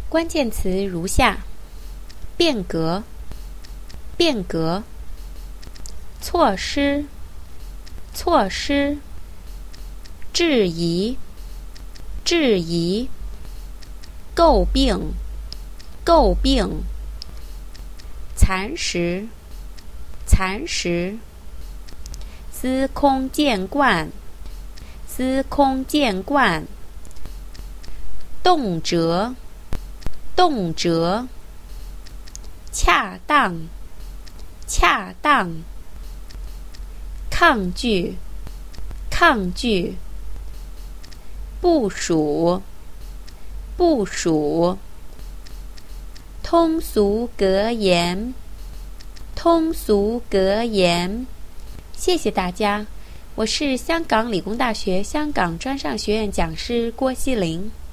关键词如下：变革、变革；措施、措施；质疑、质疑；诟病、诟病；蚕食、蚕食；司空见惯、司空见惯；动辄、动辄；恰当、恰当；抗拒、抗拒；部署、部署；通俗格言、通俗格言。谢谢大家，我是香港理工大学香港专上学院讲师郭希玲。